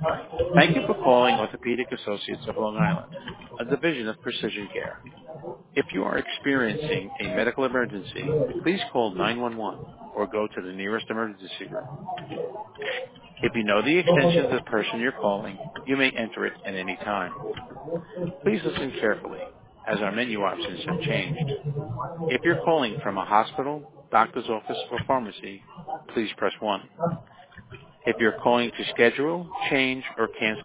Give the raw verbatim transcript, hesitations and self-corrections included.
Thank you for calling Orthopedic Associates of Long Island, a division of Precision Care. If you are experiencing a medical emergency, please call nine one one or go to the nearest emergency room. If you know the extension of the person you're calling, you may enter it at any time. Please listen carefully, as our menu options have changed. If you're calling from a hospital, doctor's office, or pharmacy, please press one. If you're calling to schedule, change, or cancel